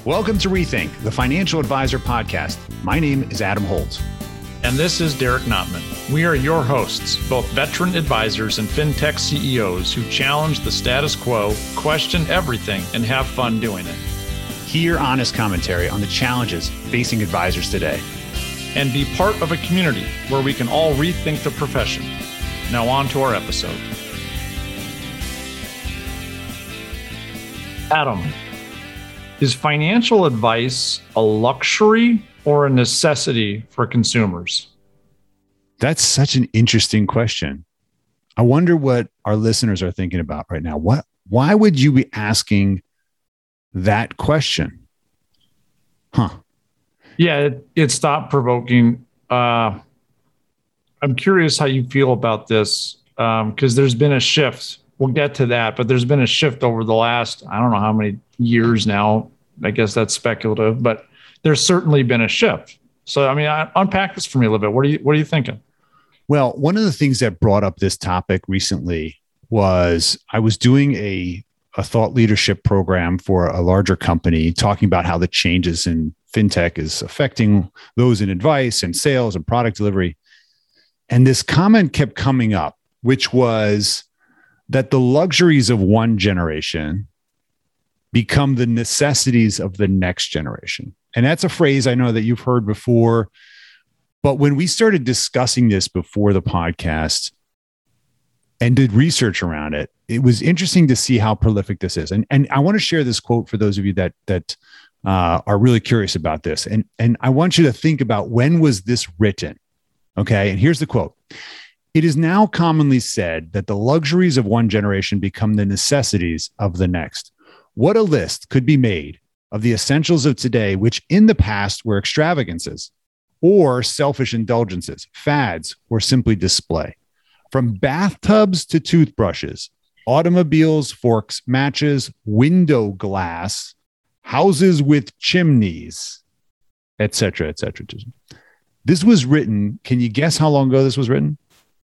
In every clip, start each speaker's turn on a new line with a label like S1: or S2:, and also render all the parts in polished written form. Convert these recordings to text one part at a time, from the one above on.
S1: Welcome to Rethink, the Financial Advisor Podcast. My name is Adam Holtz.
S2: And this is Derek Notman. We are your hosts, both veteran advisors and fintech CEOs who challenge the status quo, question everything, and have fun doing it.
S1: Hear honest commentary on the challenges facing advisors today.
S2: And be part of a community where we can all rethink the profession. Now on to our episode. Adam, is financial advice a luxury or a necessity for consumers?
S1: That's such an interesting question. I wonder what our listeners are thinking about right now. Why would you be asking that question?
S2: Yeah, it's thought-provoking. I'm curious how you feel about this because there's been a shift. We'll get to that, but there's been a shift over the last, I don't know how many years now. I guess that's speculative, but there's certainly been a shift. So, I mean, unpack this for me a little bit. What are you thinking?
S1: Well, one of the things that brought up this topic recently was I was doing a thought leadership program for a larger company talking about how the changes in fintech is affecting those in advice and sales and product delivery. And this comment kept coming up, which was that the luxuries of one generation become the necessities of the next generation. And that's a phrase I know that you've heard before. But when we started discussing this before the podcast and did research around it, it was interesting to see how prolific this is. And I want to share this quote for those of you that are really curious about this. And I want you to think about, when was this written? Okay. And here's the quote. It is now commonly said that the luxuries of one generation become the necessities of the next. What a list could be made of the essentials of today, which in the past were extravagances or selfish indulgences, fads, or simply display. From bathtubs to toothbrushes, automobiles, forks, matches, window glass, houses with chimneys, etc., etc. This was written. Can you guess how long ago this was written?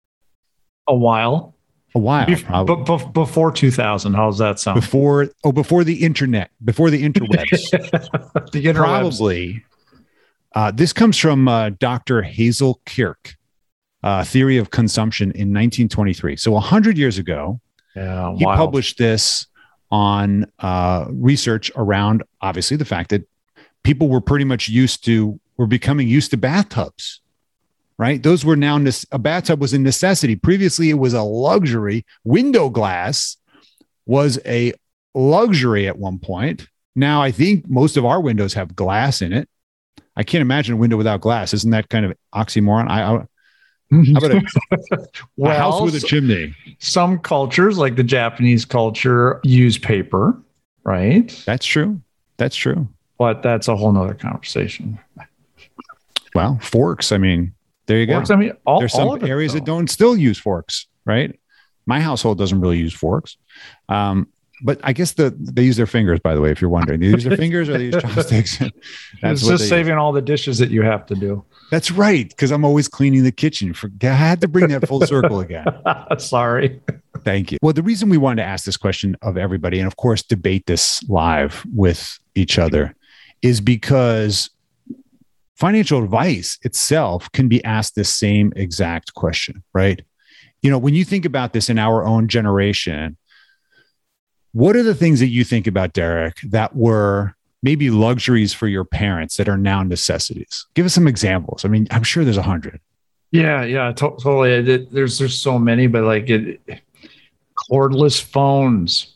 S2: A while,
S1: probably.
S2: Before 2000. How's that sound?
S1: Before the internet, before the interwebs.
S2: The interwebs.
S1: Probably. This comes from Dr. Hazel Kirk, Theory of Consumption in 1923. So 100 years ago, he published this on research around, obviously, the fact that people were pretty much were becoming used to bathtubs. Right? Those were now, a bathtub was a necessity. Previously, it was a luxury. Window glass was a luxury at one point. Now, I think most of our windows have glass in it. I can't imagine a window without glass. Isn't that kind of oxymoron? How about a house with a chimney?
S2: Some cultures, like the Japanese culture, use paper, right?
S1: That's true.
S2: But that's a whole nother conversation.
S1: Well, forks, I mean... There you
S2: forks,
S1: go.
S2: I mean,
S1: there's some areas that don't still use forks, right? My household doesn't really use forks. But I guess they use their fingers, by the way, if you're wondering. They use their fingers or they use chopsticks.
S2: That's just saving all the dishes that you have to do.
S1: That's right, because I'm always cleaning the kitchen. I had to bring that full circle again.
S2: Sorry.
S1: Thank you. Well, the reason we wanted to ask this question of everybody, and of course, debate this live with each other, is because financial advice itself can be asked the same exact question, right? You know, when you think about this in our own generation, what are the things that you think about, Derek, that were maybe luxuries for your parents that are now necessities? Give us some examples. I mean, I'm sure there's 100.
S2: Yeah, totally. There's so many, but like cordless phones.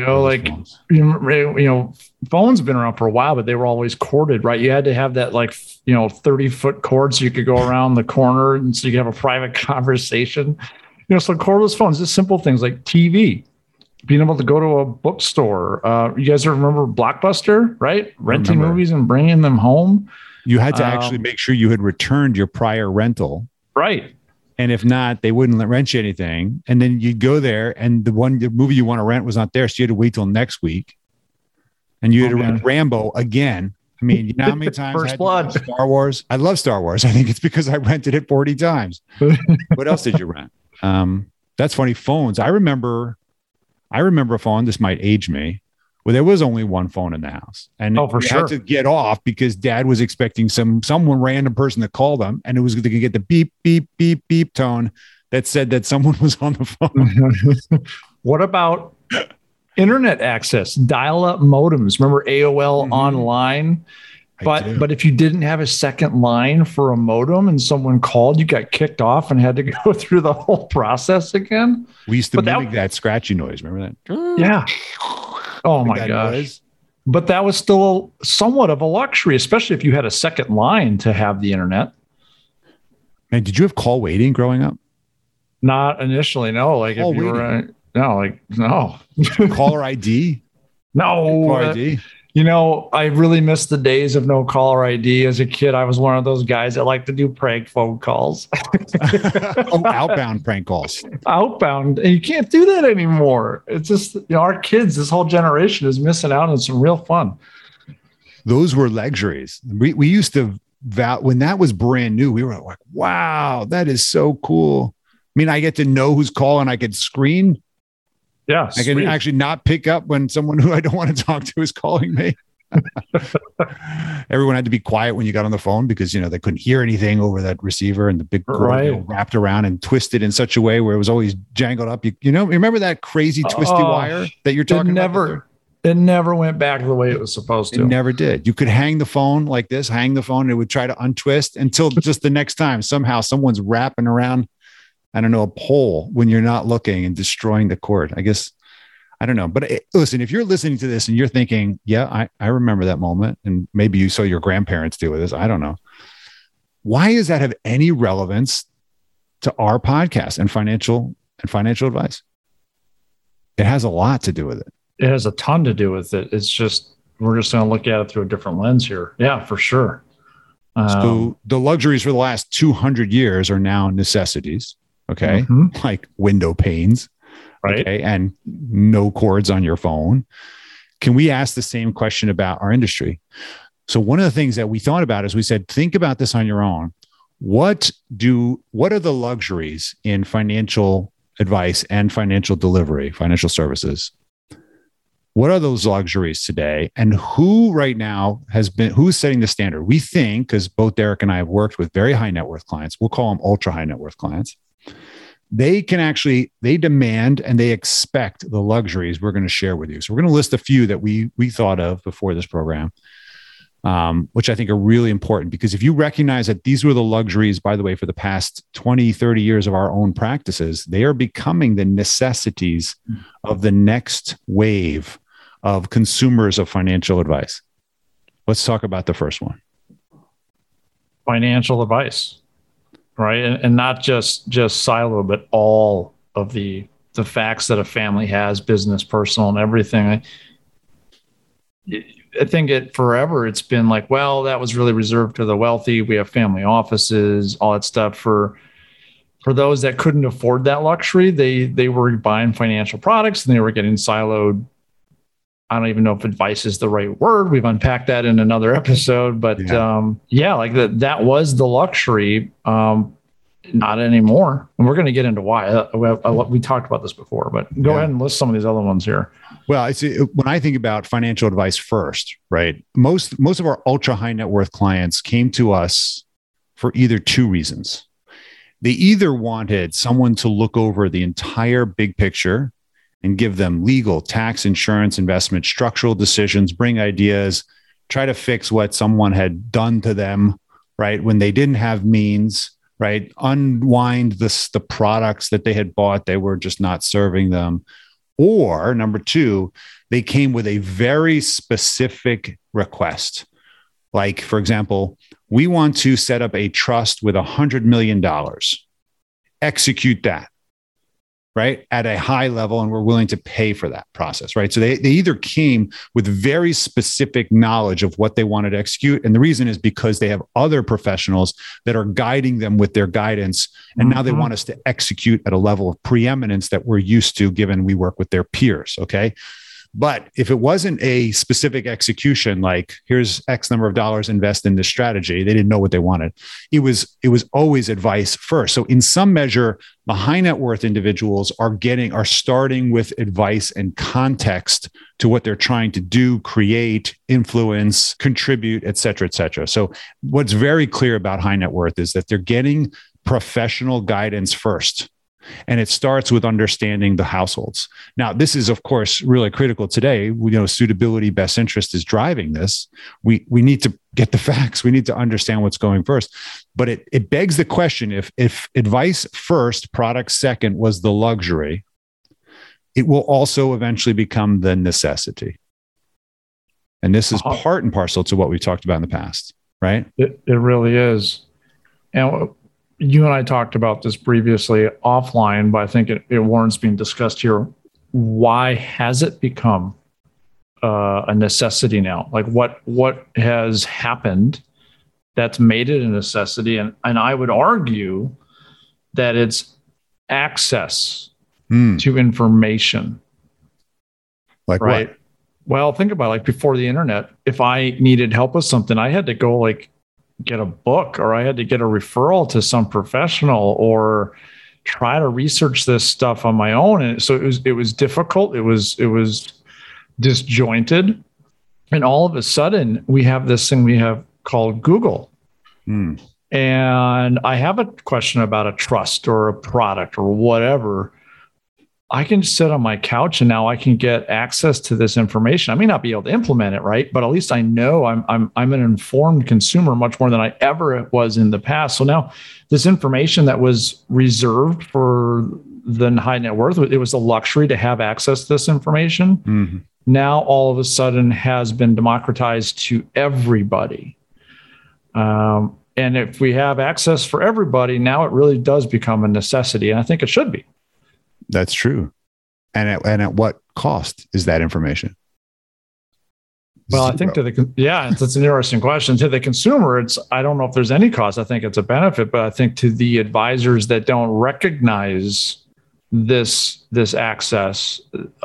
S2: Phones have been around for a while, but they were always corded, right? You had to have that 30-foot cord so you could go around the corner and so you could have a private conversation. So cordless phones, just simple things like TV, being able to go to a bookstore. You guys remember Blockbuster, right? Renting movies and bringing them home.
S1: You had to actually make sure you had returned your prior rental.
S2: Right.
S1: And if not, they wouldn't rent you anything. And then you'd go there and the movie you want to rent was not there. So you had to wait till next week. And you had to rent Rambo again. I mean, you know how many times
S2: First Blood.
S1: Star Wars? I love Star Wars. I think it's because I rented it 40 times. What else did you rent? That's funny. Phones. I remember a phone, this might age me, Well, there was only one phone in the house, and
S2: Oh, for
S1: you
S2: sure.
S1: had to get off because Dad was expecting someone random person to call them, and it was going to get the beep beep beep beep tone that said that someone was on the phone.
S2: What about internet access, dial-up modems? Remember AOL Online? But if you didn't have a second line for a modem and someone called, you got kicked off and had to go through the whole process again.
S1: We used to mimic that scratchy noise. Remember that?
S2: Yeah. Oh my gosh. Noise. But that was still somewhat of a luxury, especially if you had a second line to have the internet.
S1: Man, did you have call waiting growing up?
S2: Not initially, no. Like call if you waiting. No.
S1: Caller ID?
S2: No.
S1: Caller ID?
S2: You know, I really miss the days of no caller ID. As a kid, I was one of those guys that liked to do prank phone calls.
S1: Outbound prank calls.
S2: Outbound. And you can't do that anymore. It's just, our kids, this whole generation is missing out on some real fun.
S1: Those were luxuries. We used to, when that was brand new, we were like, wow, that is so cool. I mean, I get to know who's calling. I could screen.
S2: Yeah,
S1: I can actually not pick up when someone who I don't want to talk to is calling me. Everyone had to be quiet when you got on the phone because, they couldn't hear anything over that receiver, and the big cord wrapped around and twisted in such a way where it was always jangled up. You remember that crazy twisty wire that you're talking about?
S2: It never went back the way it was supposed to.
S1: It never did. You could hang the phone like this, and it would try to untwist until just the next time somehow someone's wrapping around, I don't know, a pole when you're not looking and destroying the cord. I guess, I don't know. But listen, if you're listening to this and you're thinking, yeah, I remember that moment, and maybe you saw your grandparents deal with this, I don't know. Why does that have any relevance to our podcast and financial advice? It has a lot to do with it.
S2: It has a ton to do with it. It's just, we're just going to look at it through a different lens here. Yeah, for sure.
S1: So the luxuries for the last 200 years are now necessities. Okay. Like window panes.
S2: Right.
S1: Okay. And no cords on your phone. Can we ask the same question about our industry? So one of the things that we thought about is we said, think about this on your own. What are the luxuries in financial advice and financial delivery, financial services? What are those luxuries today? And who right now who's setting the standard? We think, because both Derek and I have worked with very high net worth clients, we'll call them ultra high net worth clients. They demand and they expect the luxuries we're going to share with you. So we're going to list a few that we thought of before this program, which I think are really important, because if you recognize that these were the luxuries, by the way, for the past 20, 30 years of our own practices, they are becoming the necessities of the next wave of consumers of financial advice. Let's talk about the first one.
S2: Financial advice, right? And not just silo, but all of the facts that a family has, business, personal, and everything. I think forever it's been like, well, that was really reserved to the wealthy. We have family offices, all that stuff. For those that couldn't afford that luxury, they were buying financial products and they were getting siloed. I don't even know if advice is the right word. We've unpacked that in another episode, but like that was the luxury. Not anymore. And we're going to get into why. We talked about this before, but go ahead and list some of these other ones here.
S1: Well, when I think about financial advice first, right? Most of our ultra high net worth clients came to us for either two reasons. They either wanted someone to look over the entire big picture and give them legal, tax, insurance, investment, structural decisions, bring ideas, try to fix what someone had done to them, right? When they didn't have means, right? Unwind the products that they had bought. They were just not serving them. Or number two, they came with a very specific request. Like, for example, we want to set up a trust with $100 million. Execute that, right? At a high level, and we're willing to pay for that process, right? So they either came with very specific knowledge of what they wanted to execute. And the reason is because they have other professionals that are guiding them with their guidance. And now they want us to execute at a level of preeminence that we're used to, given we work with their peers, okay? But if it wasn't a specific execution, like here's X number of dollars, invest in this strategy, they didn't know what they wanted. It was always advice first. So in some measure, the high net worth individuals are starting with advice and context to what they're trying to do, create, influence, contribute, et cetera, et cetera. So what's very clear about high net worth is that they're getting professional guidance first. And it starts with understanding the households. Now, this is, of course, really critical today. We know suitability, best interest is driving this. We need to get the facts. We need to understand what's going first. But it begs the question, if advice first, product second was the luxury, it will also eventually become the necessity. And this is part and parcel to what we talked about in the past, right?
S2: It really is. And you and I talked about this previously offline, but I think it warrants being discussed here. Why has it become a necessity now? Like what has happened that's made it a necessity? And I would argue that it's access to information.
S1: Like right? What?
S2: Well, think about it. Like before the internet, if I needed help with something, I had to go get a book, or I had to get a referral to some professional, or try to research this stuff on my own. And so it was difficult. It was disjointed. And all of a sudden we have this thing we have called Google. And I have a question about a trust or a product or whatever. I can sit on my couch and now I can get access to this information. I may not be able to implement it, right? But at least I know I'm an informed consumer much more than I ever was in the past. So now this information that was reserved for the high net worth, it was a luxury to have access to this information. Mm-hmm. Now all of a sudden has been democratized to everybody. And if we have access for everybody, now it really does become a necessity. And I think it should be.
S1: That's true. And at what cost is that information?
S2: Well, I think it's an interesting question. To the consumer, I don't know if there's any cost. I think it's a benefit, but I think to the advisors that don't recognize this access,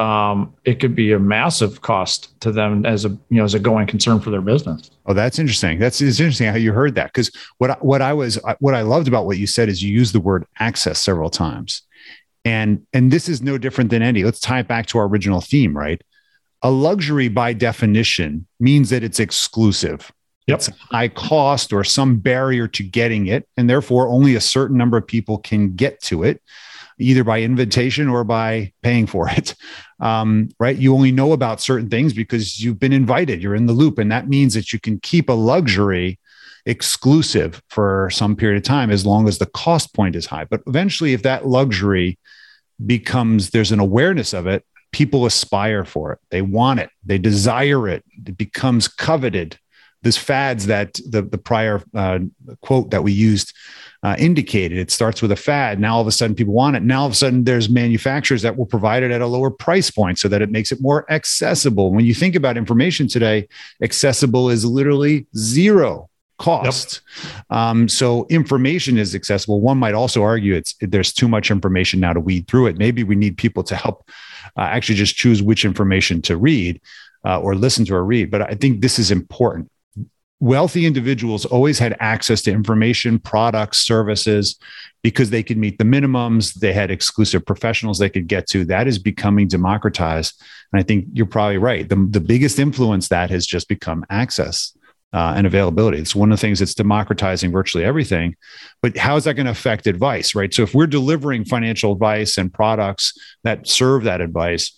S2: it could be a massive cost to them as a going concern for their business. Oh,
S1: that's interesting. It's interesting how you heard that, because what I loved about what you said is you used the word access several times. And this is no different than let's tie it back to our original theme, right? A luxury by definition means that it's exclusive.
S2: Yep.
S1: It's high cost or some barrier to getting it. And therefore only a certain number of people can get to it, either by invitation or by paying for it. Right? You only know about certain things because you've been invited, you're in the loop. And that means that you can keep a luxury exclusive for some period of time as long as the cost point is high. But eventually, if that luxury there's an awareness of it, people aspire for it. They want it. They desire it. It becomes coveted. This fads that the prior quote that we used indicated. It starts with a fad. Now all of a sudden people want it. Now all of a sudden there's manufacturers that will provide it at a lower price point so that it makes it more accessible. When you think about information today, accessible is literally zero cost. Yep. So information is accessible. One might also argue there's too much information now to weed through it. Maybe we need people to help actually just choose which information to read or listen to or read. But I think this is important. Wealthy individuals always had access to information, products, services, because they could meet the minimums. They had exclusive professionals they could get to. That is becoming democratized. And I think you're probably right. The biggest influence that has just become access and availability. It's one of the things that's democratizing virtually everything. But how is that going to affect advice, right? So if we're delivering financial advice and products that serve that advice,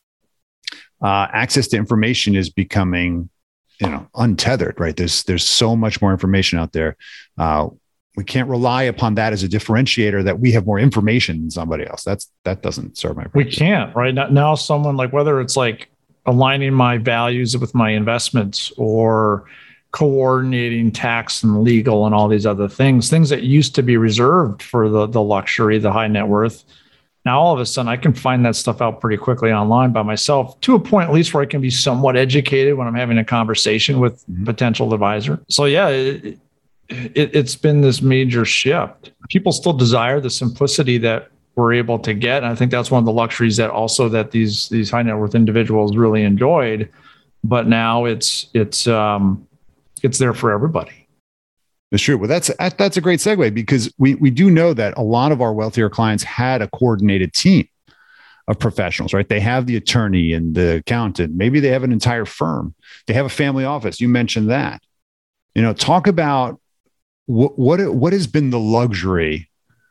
S1: access to information is becoming untethered, right? There's so much more information out there. We can't rely upon that as a differentiator that we have more information than somebody else. That doesn't serve my purpose.
S2: We can't, right? Now someone whether it's aligning my values with my investments or coordinating tax and legal and all these other things that used to be reserved for the luxury, the high net worth. Now, all of a sudden, I can find that stuff out pretty quickly online by myself, to a point at least where I can be somewhat educated when I'm having a conversation with a potential advisor. So yeah, it's been this major shift. People still desire the simplicity that were able to get. And I think that's one of the luxuries that also that these high net worth individuals really enjoyed. But now it's there for everybody.
S1: That's true. Well, that's a great segue, because we do know that a lot of our wealthier clients had a coordinated team of professionals, right? They have the attorney and the accountant. Maybe they have an entire firm. They have a family office. You mentioned that. Talk about what has been the luxury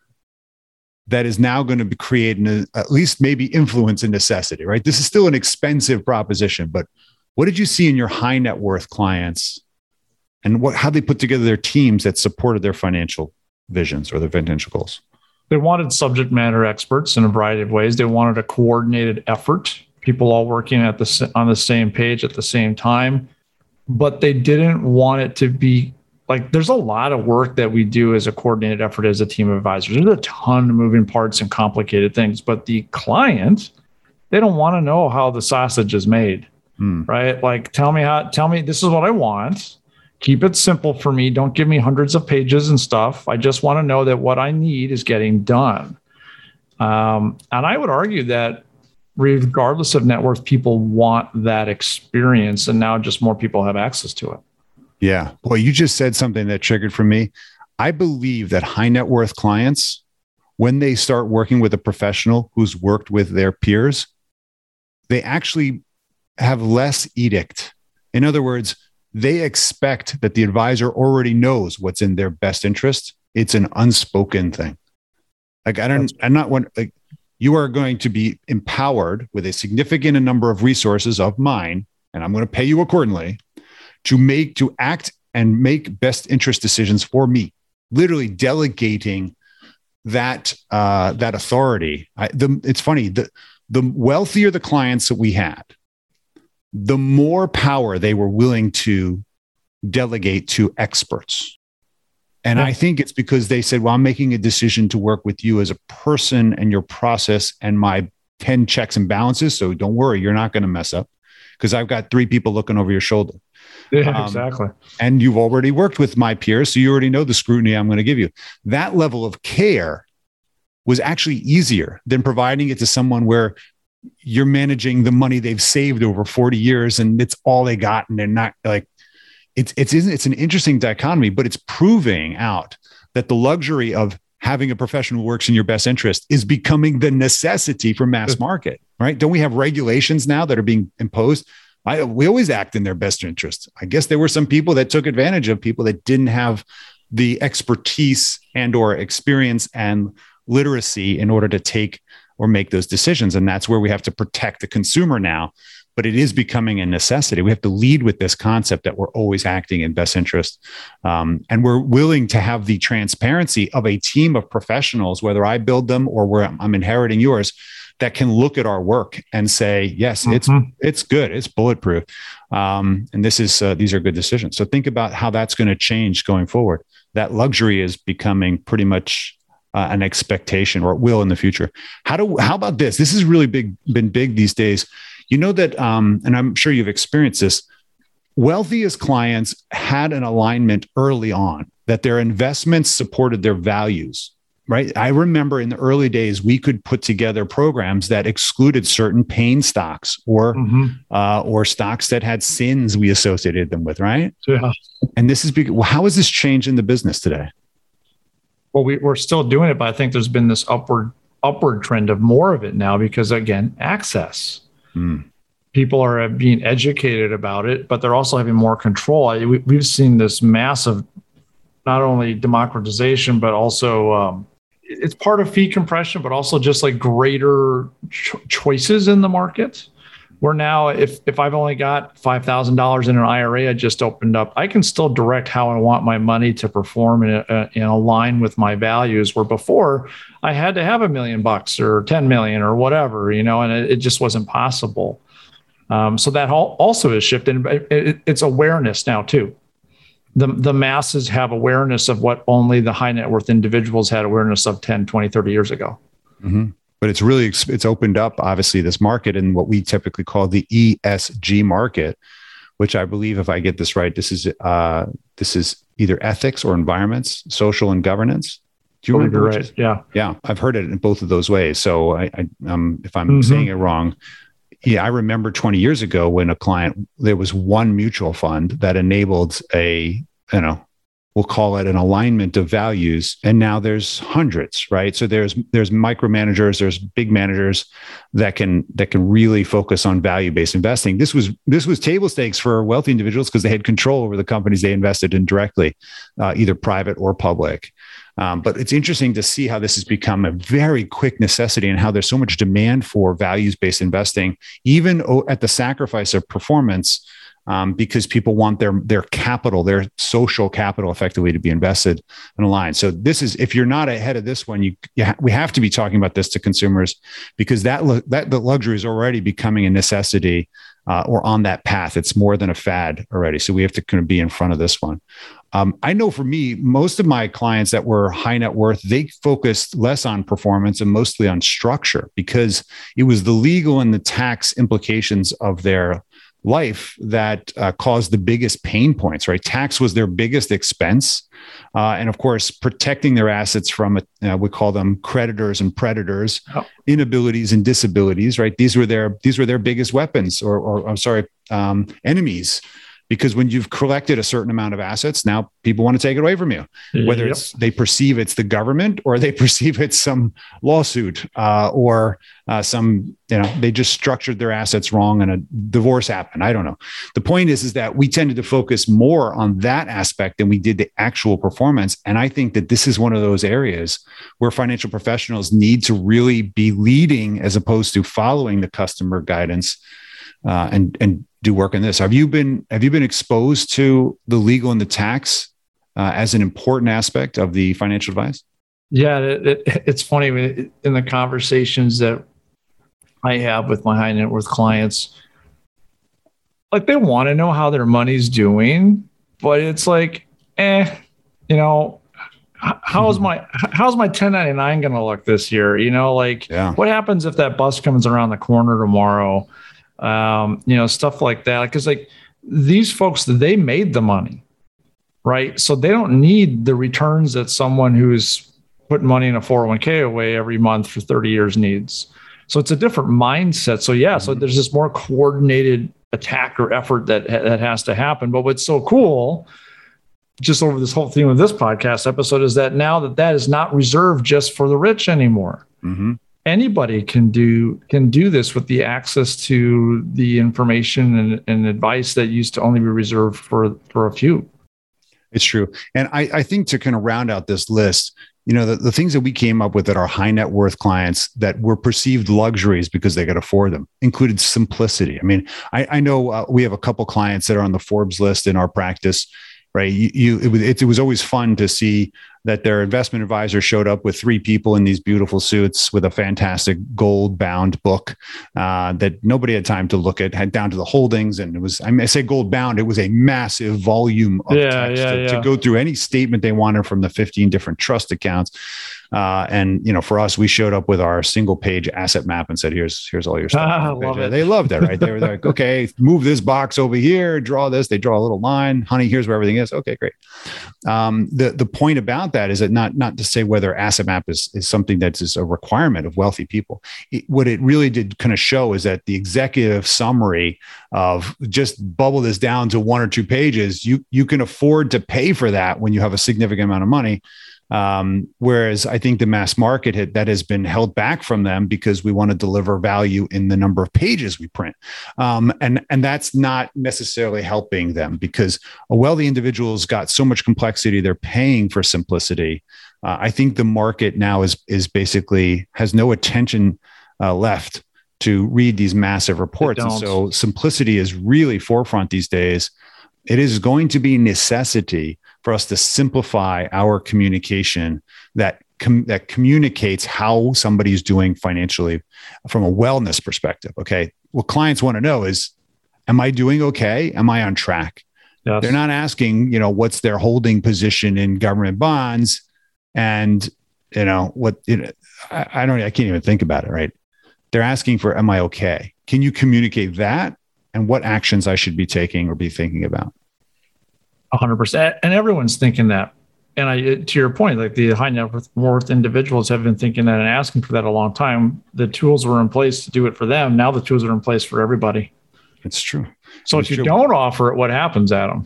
S1: that is now going to be creating at least maybe influence and necessity, right? This is still an expensive proposition, but what did you see in your high net worth clients, and how they put together their teams that supported their financial visions or their financial goals?
S2: They wanted subject matter experts in a variety of ways. They wanted a coordinated effort, people all working on the same page at the same time, but they didn't want it to be like, there's a lot of work that we do as a coordinated effort as a team of advisors. There's a ton of moving parts and complicated things, but the client, they don't want to know how the sausage is made, right? Like, tell me this is what I want. Keep it simple for me. Don't give me hundreds of pages and stuff. I just want to know that what I need is getting done. And I would argue that regardless of net worth, people want that experience, and now just more people have access to it.
S1: Yeah. Well, you just said something that triggered for me. I believe that high net worth clients, when they start working with a professional who's worked with their peers, they actually have less edict. In other words, they expect that the advisor already knows what's in their best interest. It's an unspoken thing. Like, you are going to be empowered with a significant number of resources of mine, and I'm going to pay you accordingly to act and make best interest decisions for me, literally delegating that authority. It's funny, the wealthier the clients that we had, the more power they were willing to delegate to experts. And I think it's because they said, well, I'm making a decision to work with you as a person and your process and my 10 checks and balances. So don't worry, you're not going to mess up, because I've got 3 people looking over your shoulder.
S2: Yeah, exactly.
S1: And you've already worked with my peers, so you already know the scrutiny I'm going to give you. That level of care was actually easier than providing it to someone where you're managing the money they've saved over 40 years and it's all they got. And they're not like, it's an interesting dichotomy, but it's proving out that the luxury of having a professional who works in your best interest is becoming the necessity for mass market, right? Don't we have regulations now that are being imposed? We always act in their best interest. I guess there were some people that took advantage of people that didn't have the expertise and or experience and literacy in order to take or make those decisions. And that's where we have to protect the consumer now. But it is becoming a necessity. We have to lead with this concept that we're always acting in best interest. And we're willing to have the transparency of a team of professionals, whether I build them or where I'm inheriting yours, that can look at our work and say, yes, it's good, it's bulletproof. And these are good decisions. So think about how that's going to change going forward. That luxury is becoming pretty much an expectation, or it will in the future. How about this? This is really been big these days. You know that, and I'm sure you've experienced this, wealthiest clients had an alignment early on that their investments supported their values, right? I remember in the early days, we could put together programs that excluded certain pain stocks or stocks that had sins we associated them with, right?
S2: Yeah.
S1: And this is how has this changed in the business today?
S2: Well, we're still doing it, but I think there's been this upward trend of more of it now because, again, access. People are being educated about it, but they're also having more control. We've seen this massive, not only democratization, but also it's part of fee compression, but also just like greater choices in the market. Where now, if I've only got $5,000 in an IRA I just opened up, I can still direct how I want my money to perform and align with my values. Where before I had to have $1 million or 10 million or whatever, and it just wasn't possible. So that also is shifting. It's awareness now too. The masses have awareness of what only the high net worth individuals had awareness of 10, 20, 30 years ago.
S1: Mm-hmm. But it's opened up, obviously, this market in what we typically call the ESG market, which I believe, if I get this right, this is either ethics or environments, social and governance. Do you remember?
S2: You're right. Yeah.
S1: Yeah. I've heard it in both of those ways. So if I'm saying it wrong, yeah, I remember 20 years ago when there was one mutual fund that enabled we'll call it an alignment of values. And now there's hundreds, right? So there's micromanagers, there's big managers that can really focus on value-based investing. This was table stakes for wealthy individuals because they had control over the companies they invested in directly, either private or public. But it's interesting to see how this has become a very quick necessity and how there's so much demand for values-based investing, even at the sacrifice of performance, because people want their capital, their social capital effectively to be invested and aligned. So if you're not ahead of this one, we have to be talking about this to consumers because the luxury is already becoming a necessity or on that path. It's more than a fad already. So we have to kind of be in front of this one. I know for me, most of my clients that were high net worth, they focused less on performance and mostly on structure because it was the legal and the tax implications of their life that caused the biggest pain points, right? Tax was their biggest expense. And of course, protecting their assets from, we call them creditors and predators, inabilities and disabilities, right? These were their biggest weapons enemies. Because when you've collected a certain amount of assets, now people want to take it away from you, whether they perceive it's the government or they perceive it's some lawsuit or they just structured their assets wrong and a divorce happened. I don't know. The point is that we tended to focus more on that aspect than we did the actual performance. And I think that this is one of those areas where financial professionals need to really be leading as opposed to following the customer guidance and do work in this. Have you been exposed to the legal and the tax as an important aspect of the financial advice?
S2: Yeah, it's funny in the conversations that I have with my high net worth clients, like they want to know how their money's doing, but it's like, how's my 1099 going to look this year? What happens if that bus comes around the corner tomorrow? Stuff like that. Because these folks, they made the money, right? So they don't need the returns that someone who's putting money in a 401k away every month for 30 years needs. So it's a different mindset. So so there's this more coordinated attack or effort that has to happen. But what's so cool, just over this whole theme of this podcast episode, is that now that is not reserved just for the rich anymore. Mm-hmm. Anybody can do this with the access to the information and advice that used to only be reserved for a few.
S1: It's true. And I think to kind of round out this list, the things that we came up with that are high net worth clients that were perceived luxuries because they could afford them included simplicity. I mean, I know we have a couple clients that are on the Forbes list in our practice, right? It was always fun to see that their investment advisor showed up with 3 people in these beautiful suits with a fantastic gold bound book that nobody had time to look at, had down to the holdings. And it was, I say gold bound, it was a massive volume of text to go through any statement they wanted from the 15 different trust accounts. And for us, we showed up with our single page asset map and said, here's all your stuff. They loved that, right? They were like, okay, move this box over here, draw this. They draw a little line. Honey, here's where everything is. Okay, great. The point about that is that not to say whether asset map is something that is a requirement of wealthy people. What it really did kind of show is that the executive summary of just bubble this down to 1 or 2 pages, you can afford to pay for that when you have a significant amount of money. Whereas I think the mass market that has been held back from them because we want to deliver value in the number of pages we print. And that's not necessarily helping them because a wealthy individual's got so much complexity. They're paying for simplicity. I think the market now is basically has no attention left to read these massive reports. And so simplicity is really forefront these days. It is going to be necessity for us to simplify our communication that communicates how somebody's doing financially from a wellness perspective. Okay. What clients want to know is, am I doing okay? Am I on track? Yes. They're not asking, what's their holding position in government bonds and, I can't even think about it. Right. They're asking for, am I okay? Can you communicate that and what actions I should be taking or be thinking about?
S2: 100%. And everyone's thinking that. And to your point, like the high net worth individuals have been thinking that and asking for that a long time. The tools were in place to do it for them. Now the tools are in place for everybody.
S1: It's true.
S2: So if you don't offer it, what happens, Adam?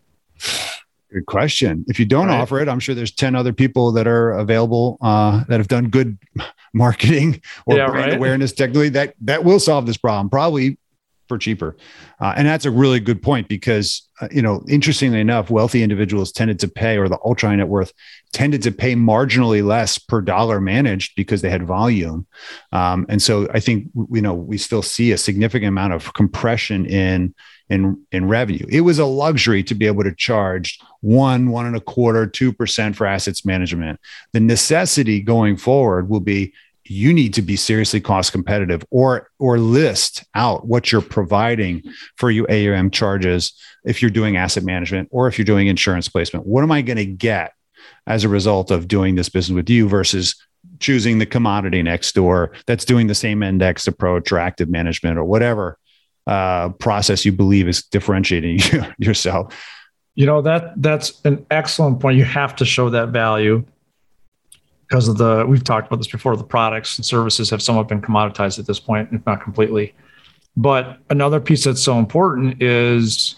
S1: Good question. If you don't offer it, I'm sure there's 10 other people that are available that have done good marketing or brand awareness technically that will solve this problem, probably for cheaper. And that's a really good point because, interestingly enough, wealthy individuals tended to pay, or the ultra high net worth tended to pay marginally less per dollar managed because they had volume. And so I think, we still see a significant amount of compression in revenue. It was a luxury to be able to charge 1.25%, 2% for assets management. The necessity going forward will be you need to be seriously cost competitive or list out what you're providing for your AUM charges if you're doing asset management or if you're doing insurance placement. What am I going to get as a result of doing this business with you versus choosing the commodity next door that's doing the same index approach or active management or whatever process you believe is differentiating yourself?
S2: That's an excellent point. You have to show that value because we've talked about this before, the products and services have somewhat been commoditized at this point, if not completely. But another piece that's so important is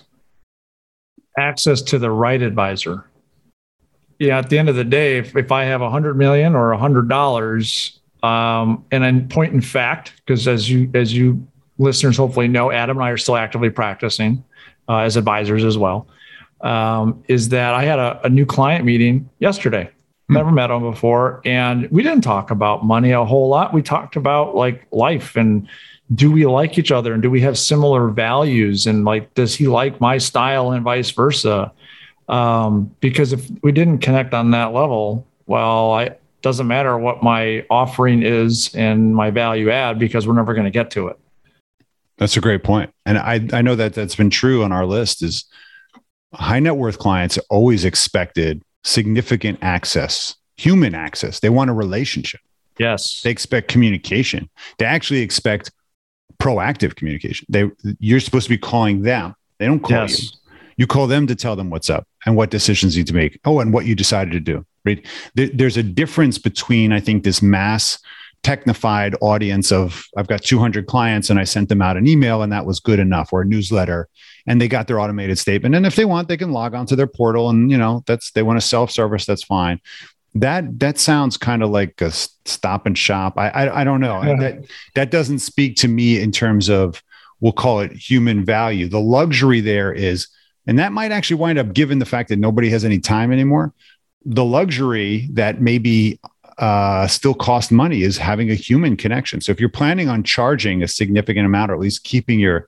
S2: access to the right advisor. Yeah, at the end of the day, if I have $100 million or $100, and in point in fact, because as you listeners hopefully know, Adam and I are still actively practicing as advisors as well, is that I had a new client meeting yesterday. Never met him before. And we didn't talk about money a whole lot. We talked about like life and do we like each other? And do we have similar values? And like, does he like my style and vice versa? Because if we didn't connect on that level, well, it doesn't matter what my offering is and my value add because we're never going to get to it.
S1: That's a great point. And I know that that's been true on our list is high net worth clients always expected significant access, human access. They want a relationship.
S2: Yes.
S1: They expect communication. They actually expect proactive communication. You're supposed to be calling them. They don't call you. You call them to tell them what's up and what decisions you need to make. Oh, and what you decided to do. Right? There's a difference between, I think, this mass technified audience of I've got 200 clients and I sent them out an email and that was good enough, or a newsletter, and they got their automated statement. And if they want, they can log onto their portal and, they want a self-service, that's fine. That sounds kind of like a stop and shop. I don't know. That doesn't speak to me in terms of, we'll call it human value. The luxury there is, and that might actually wind up, given the fact that nobody has any time anymore, the luxury that maybe still cost money is having a human connection. So if you're planning on charging a significant amount, or at least keeping your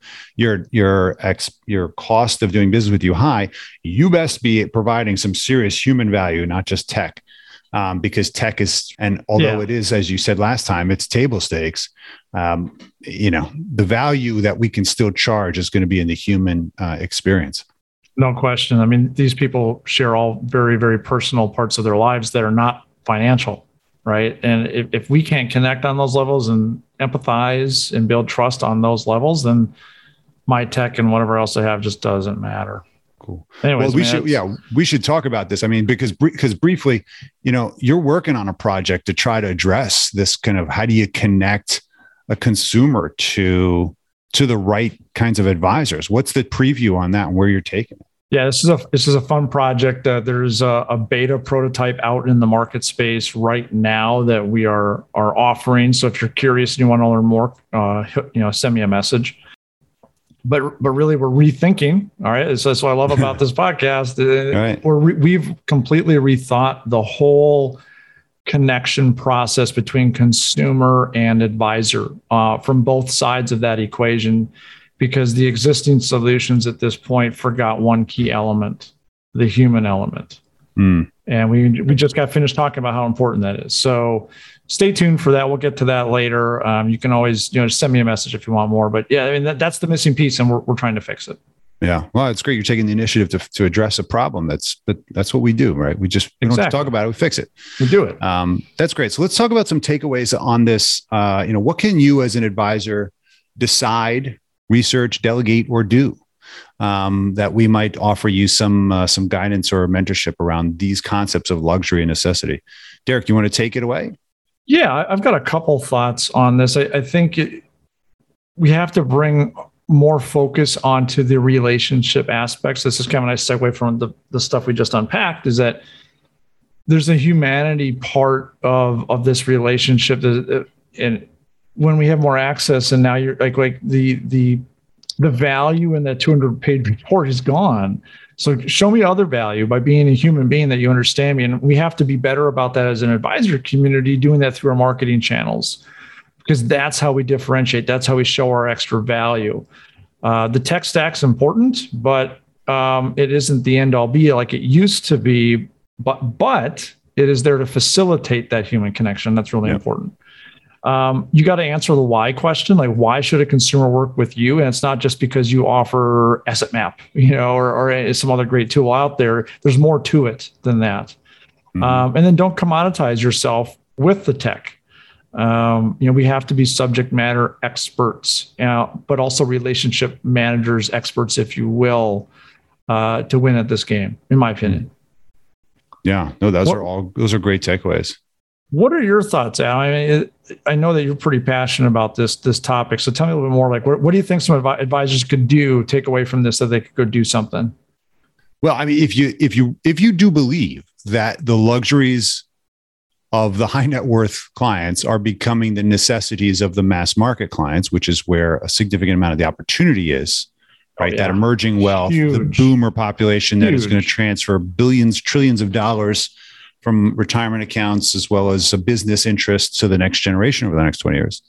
S1: cost of doing business with you high, you best be providing some serious human value, not just tech. Because tech is, and although it is, as you said last time, it's table stakes, the value that we can still charge is going to be in the human experience.
S2: No question. I mean, these people share all very, very personal parts of their lives that are not financial. Right. And if we can't connect on those levels and empathize and build trust on those levels, then my tech and whatever else I have just doesn't matter.
S1: Cool.
S2: Anyways,
S1: well, we should talk about this. I mean, because briefly, you're working on a project to try to address this kind of, how do you connect a consumer to the right kinds of advisors? What's the preview on that and where you're taking it?
S2: Yeah, this is a fun project. There's a beta prototype out in the market space right now that we are offering. So if you're curious and you want to learn more, send me a message. But really, we're rethinking. All right, so that's what I love about this podcast.
S1: Right.
S2: We've completely rethought the whole connection process between consumer and advisor from both sides of that equation. Because the existing solutions at this point forgot one key element, the human element. And we just got finished talking about how important that is. So stay tuned for that. We'll get to that later. You can always just send me a message if you want more. But yeah, I mean, that's the missing piece, and we're trying to fix it. Yeah.
S1: Well, it's great. You're taking the initiative to address a problem. That's what we do, right? We don't have to talk about it. We fix it.
S2: We do it.
S1: That's great. So let's talk about some takeaways on this. What can you as an advisor decide, research, delegate, or do that we might offer you some guidance or mentorship around these concepts of luxury and necessity. Derek, you want to take it away?
S2: Yeah, I've got a couple thoughts on this. I think we have to bring more focus onto the relationship aspects. This is kind of a nice segue from the stuff we just unpacked, is that there's a humanity part of this relationship. And when we have more access, and now you're like the value in that 200-page report is gone. So show me other value by being a human being that you understand me. And we have to be better about that as an advisor community, doing that through our marketing channels, because that's how we differentiate. That's how we show our extra value. The tech stack's important, but it isn't the end all be like it used to be, but it is there to facilitate that human connection. That's really important. You got to answer the why question. Like, why should a consumer work with you? And it's not just because you offer Asset Map, or some other great tool out there. There's more to it than that. And then don't commoditize yourself with the tech. We have to be subject matter experts, but also relationship managers, experts, if you will, to win at this game, in my opinion.
S1: Yeah, no, those are great takeaways.
S2: What are your thoughts, Al? I mean, I know that you're pretty passionate about this topic. So tell me a little bit more. Like, what do you think some advisors could take away from this, that they could go do something?
S1: Well, I mean, if you do believe that the luxuries of the high net worth clients are becoming the necessities of the mass market clients, which is where a significant amount of the opportunity is, right? That emerging wealth, the boomer population that is going to transfer billions, trillions of dollars from retirement accounts as well as a business interest to the next generation over the next 20 years.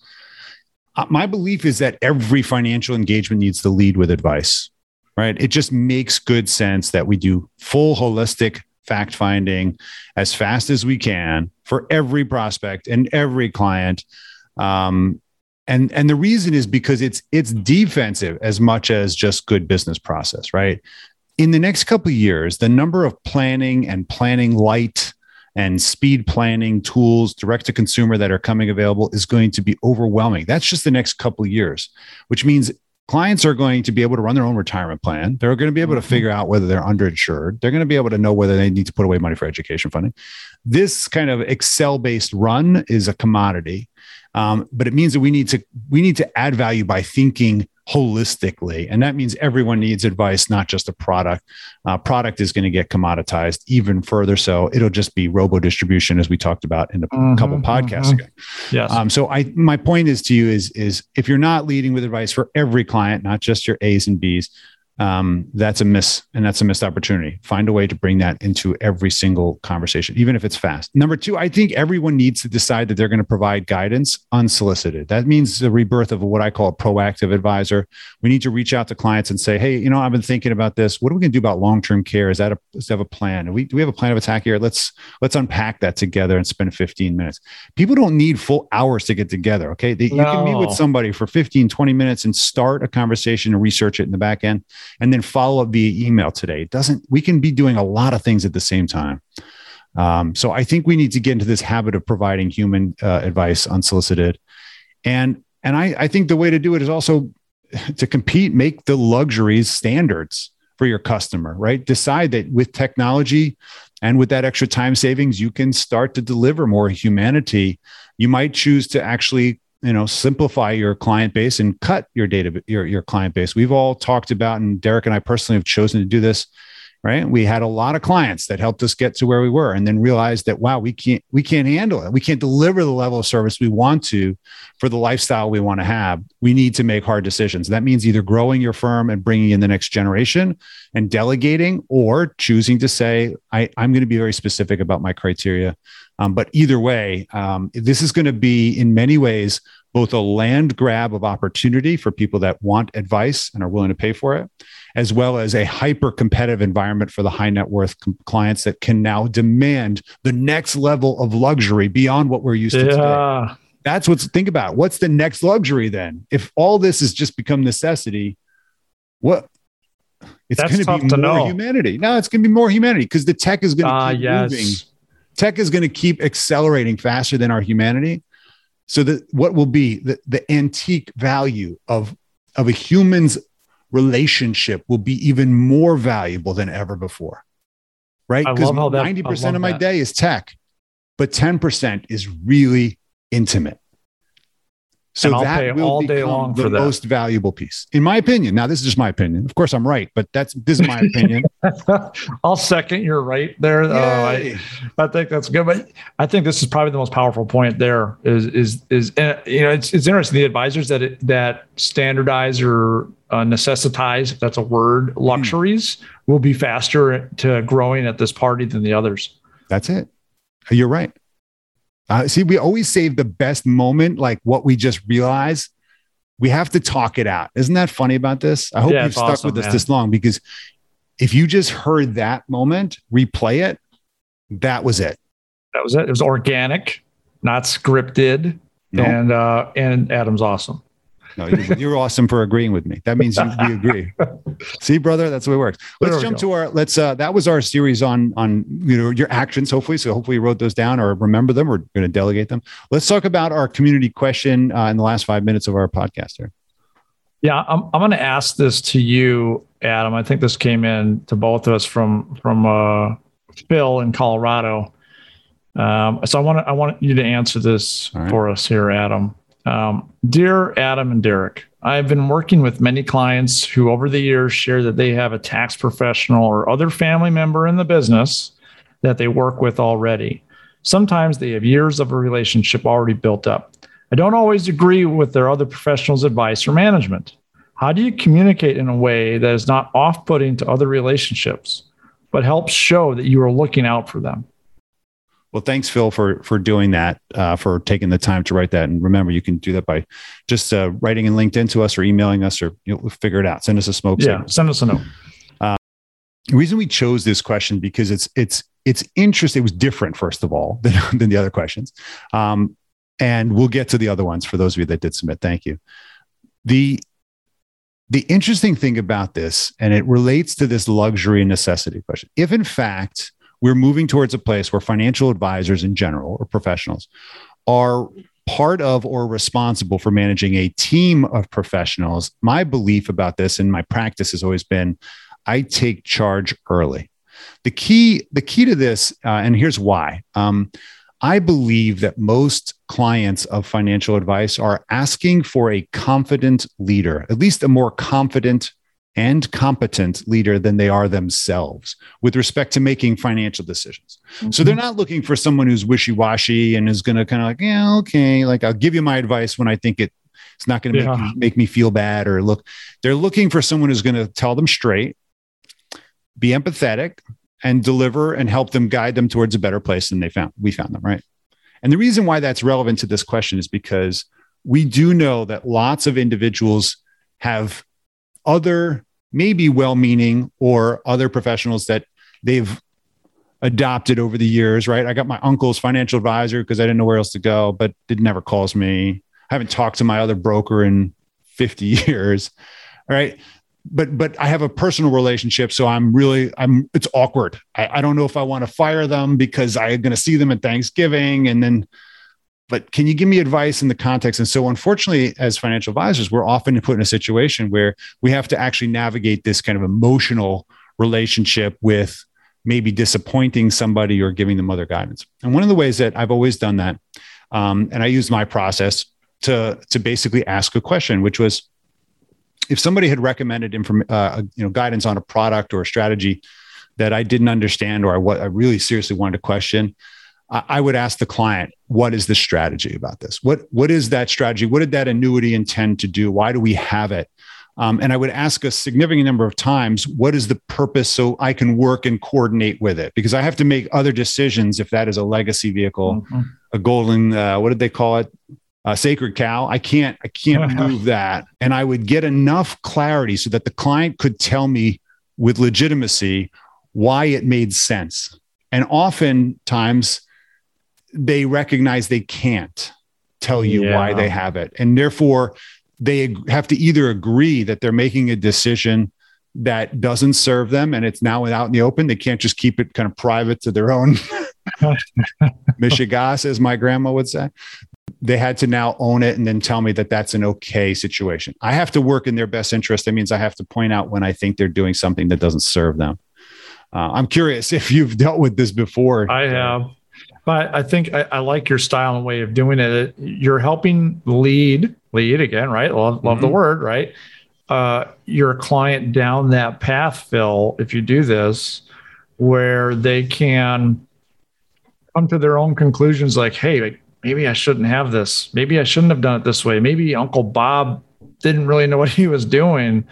S1: My belief is that every financial engagement needs to lead with advice, right? It just makes good sense that we do full holistic fact finding as fast as we can for every prospect and every client. And the reason is because it's defensive as much as just good business process, right? In the next couple of years, the number of planning and planning light and speed planning tools direct to consumer that are coming available is going to be overwhelming. That's just the next couple of years, which means clients are going to be able to run their own retirement plan. They're going to be able to figure out whether they're underinsured. They're going to be able to know whether they need to put away money for education funding. This kind of Excel-based run is a commodity, but it means that we need to add value by thinking holistically. And that means everyone needs advice, not just a product. Product is going to get commoditized even further. So it'll just be robo distribution, as we talked about in a couple podcasts ago.
S2: Yes.
S1: So my point is to you is if you're not leading with advice for every client, not just your A's and B's, that's a miss, and that's a missed opportunity. Find a way to bring that into every single conversation, even if it's fast. Number two, I think everyone needs to decide that they're going to provide guidance unsolicited. That means the rebirth of what I call a proactive advisor. We need to reach out to clients and say, hey, I've been thinking about this. What are we going to do about long-term care? Does that have a plan? Do we have a plan of attack here? Let's unpack that together and spend 15 minutes. People don't need full hours to get together. Okay. You can meet with somebody for 15, 20 minutes and start a conversation and research it in the back end, and then follow up via email today. We can be doing a lot of things at the same time. So I think we need to get into this habit of providing human advice unsolicited. And I think the way to do it is also to compete, make the luxuries standards for your customer, right? Decide that with technology and with that extra time savings, you can start to deliver more humanity. You might choose to actually simplify your client base and cut your your client base. We've all talked about, and Derek and I personally have chosen to do this, right? We had a lot of clients that helped us get to where we were, and then realized that, wow, we can't handle it. We can't deliver the level of service we want to for the lifestyle we want to have. We need to make hard decisions. That means either growing your firm and bringing in the next generation and delegating, or choosing to say, I'm going to be very specific about my criteria. But either way, this is going to be in many ways both a land grab of opportunity for people that want advice and are willing to pay for it, as well as a hyper competitive environment for the high net worth clients that can now demand the next level of luxury beyond what we're used to today. That's think about. What's the next luxury then? If all this has just become necessity, what? It's going to be more humanity. No, it's going to be more humanity because the tech is going to keep moving. Tech is going to keep accelerating faster than our humanity. So that what will be the antique value of a human's relationship will be even more valuable than ever before. Right? Because 90% of my day is tech, but 10% is really intimate. So that will become the most valuable piece, in my opinion. Now, this is just my opinion. Of course, I'm right, but this is my opinion.
S2: I'll second you're right there. I think that's good. But I think this is probably the most powerful point there is it's interesting. The advisors that standardize or necessitize, if that's a word, luxuries will be faster to growing at this party than the others.
S1: That's it. You're right. See, we always save the best moment, like what we just realized. We have to talk it out. Isn't that funny about this? I hope you've stuck with us this long, because if you just heard that moment, replay it, that was it.
S2: That was it. It was organic, not scripted. No. And Adam's awesome.
S1: No, you're awesome for agreeing with me. That means we agree. See, brother, that's the way it works. Let's jump to our, that was our series on your actions, hopefully. So hopefully you wrote those down or remember them. We're going to delegate them. Let's talk about our community question in the last 5 minutes of our podcast here.
S2: Yeah, I'm going to ask this to you, Adam. I think this came in to both of us from Phil in Colorado. So I want you to answer this for us here, Adam. Dear Adam and Derek, I've been working with many clients who over the years share that they have a tax professional or other family member in the business that they work with already. Sometimes they have years of a relationship already built up. I don't always agree with their other professionals' advice or management. How do you communicate in a way that is not off-putting to other relationships, but helps show that you are looking out for them?
S1: Well, thanks, Phil, for doing that, for taking the time to write that. And remember, you can do that by just writing in LinkedIn to us or emailing us, or we'll figure it out. Send us a smoke signal.
S2: Yeah, send us a note.
S1: The reason we chose this question, because it's interesting. It was different, first of all, than the other questions. And we'll get to the other ones for those of you that did submit. Thank you. The interesting thing about this, and it relates to this luxury and necessity question. If in fact we're moving towards a place where financial advisors in general, or professionals, are part of or responsible for managing a team of professionals, my belief about this and my practice has always been, I take charge early. The key to this, and here's why. I believe that most clients of financial advice are asking for a confident leader, at least a more confident and competent leader than they are themselves with respect to making financial decisions. Mm-hmm. So they're not looking for someone who's wishy-washy and is going to kind of like, yeah, okay, like I'll give you my advice when I think it's not going to make me feel bad or look. They're looking for someone who's going to tell them straight, be empathetic, and deliver and help them, guide them towards a better place than we found them, right? And the reason why that's relevant to this question is because we do know that lots of individuals have other, maybe well-meaning or other professionals that they've adopted over the years, right? I got my uncle's financial advisor because I didn't know where else to go, but it never calls me. I haven't talked to my other broker in 50 years, right? But I have a personal relationship, so it's awkward. I don't know if I want to fire them because I'm going to see them at Thanksgiving but can you give me advice in the context? And so unfortunately, as financial advisors, we're often put in a situation where we have to actually navigate this kind of emotional relationship with maybe disappointing somebody or giving them other guidance. And one of the ways that I've always done that, and I used my process to basically ask a question, which was, if somebody had recommended guidance on a product or a strategy that I didn't understand or what I really seriously wanted to question, I would ask the client, what is the strategy about this? What is that strategy? What did that annuity intend to do? Why do we have it? And I would ask a significant number of times, what is the purpose so I can work and coordinate with it? Because I have to make other decisions if that is a legacy vehicle, a golden, what did they call it? A sacred cow. I can't move that. And I would get enough clarity so that the client could tell me with legitimacy why it made sense. And oftentimes they recognize they can't tell you why they have it. And therefore they have to either agree that they're making a decision that doesn't serve them and it's now out in the open. They can't just keep it kind of private to their own mishigas, as my grandma would say. they had to now own it and then tell me that that's an okay situation. I have to work in their best interest. That means I have to point out when I think they're doing something that doesn't serve them. I'm curious if you've dealt with this before.
S2: I have, but I think I like your style and way of doing it. You're helping lead again, right? Love the word, right? Your client down that path, Phil, if you do this, where they can come to their own conclusions like, hey, maybe I shouldn't have this. Maybe I shouldn't have done it this way. Maybe Uncle Bob didn't really know what he was doing.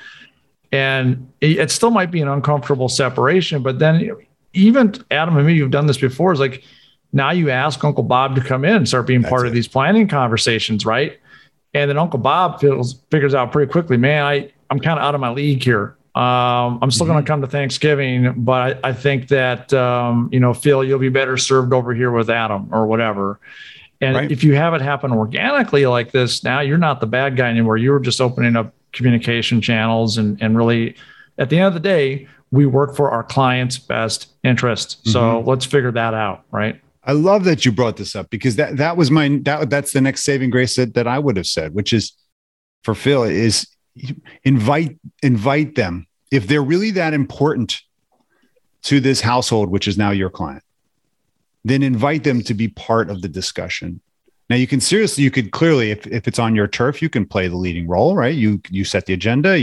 S2: And it still might be an uncomfortable separation, but then even Adam and me, you've done this before, is like, now you ask Uncle Bob to come in and start being part of these planning conversations, right? And then Uncle Bob figures out pretty quickly, man, I'm kind of out of my league here. I'm still going to come to Thanksgiving, but I think that, Phil, you'll be better served over here with Adam or whatever. And if you have it happen organically like this, now you're not the bad guy anymore. You were just opening up communication channels and really, at the end of the day, we work for our client's best interest. So let's figure that out, right?
S1: I love that you brought this up, because that was that's the next saving grace that I would have said, which is for Phil, is invite them. If they're really that important to this household, which is now your client, then invite them to be part of the discussion. Now you could clearly, if it's on your turf, you can play the leading role, right? You set the agenda,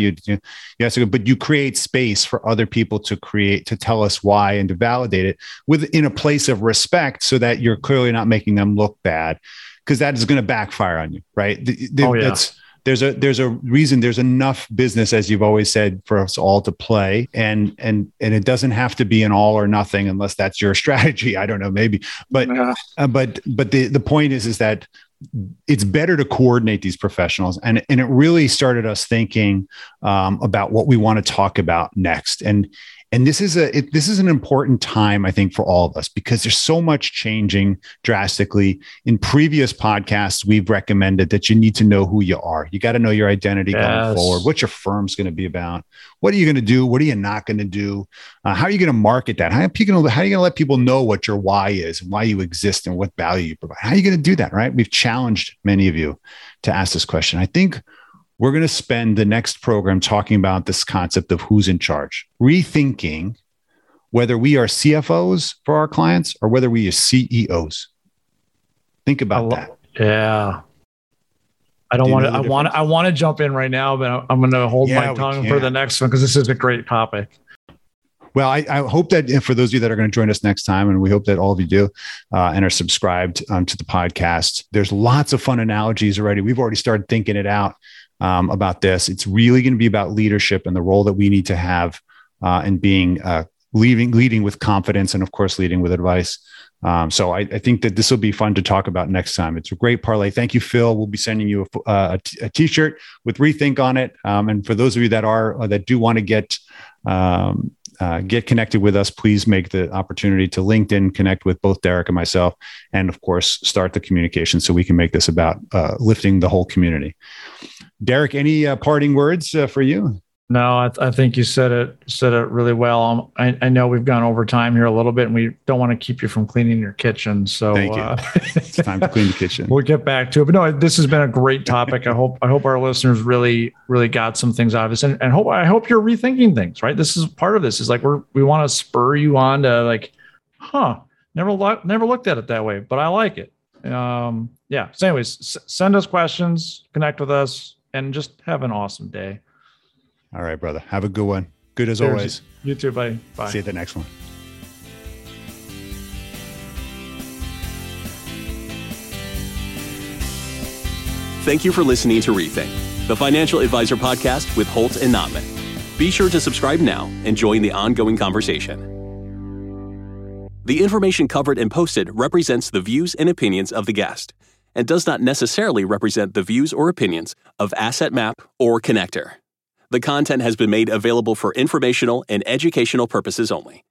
S1: but you create space for other people to tell us why and to validate it in a place of respect, so that you're clearly not making them look bad, because that is going to backfire on you, right? There's a reason. There's enough business, as you've always said, for us all to play, and it doesn't have to be an all or nothing unless that's your strategy. I don't know, maybe, but the point is that it's better to coordinate these professionals, and it really started us thinking about what we want to talk about next. And this is an important time, I think, for all of us, because there's so much changing drastically. In previous podcasts, we've recommended that you need to know who you are. You got to know your identity going forward. What your firm's going to be about. What are you going to do? What are you not going to do? How are you going to market that? How are you going to let people know what your why is and why you exist and what value you provide? How are you going to do that, right? We've challenged many of you to ask this question. I think we're going to spend the next program talking about this concept of who's in charge, rethinking whether we are CFOs for our clients or whether we are CEOs. Think about that.
S2: Yeah. I want to jump in right now, but I'm going to hold my tongue for the next one, because this is a great topic.
S1: Well, I hope that for those of you that are going to join us next time, and we hope that all of you do and are subscribed to the podcast, there's lots of fun analogies already. We've already started thinking it out about this. It's really going to be about leadership and the role that we need to have in being leading with confidence, and of course, leading with advice. So I think that this will be fun to talk about next time. It's a great parlay. Thank you, Phil. We'll be sending you a t-shirt with Rethink on it. And for those of you that do want to get connected with us, please make the opportunity to LinkedIn, connect with both Derek and myself, and of course, start the communication so we can make this about lifting the whole community. Derek, any parting words for you?
S2: No, I think you said it really well. I know we've gone over time here a little bit, and we don't want to keep you from cleaning your kitchen. So
S1: thank you. It's time to clean the kitchen.
S2: We'll get back to it. But no, this has been a great topic. I hope our listeners really, really got some things out of this, and I hope you're rethinking things. Right, this is part of this. Is like we want to spur you on to like, never looked at it that way, but I like it. Yeah. So, anyways, send us questions, connect with us, and just have an awesome day.
S1: All right, brother. Have a good one. Good as always.
S2: You too, buddy. Bye.
S1: See you at the next one.
S3: Thank you for listening to Rethink, the Financial Advisor Podcast with Holt and Notman. Be sure to subscribe now and join the ongoing conversation. The information covered and posted represents the views and opinions of the guest and does not necessarily represent the views or opinions of AssetMap or Connector. The content has been made available for informational and educational purposes only.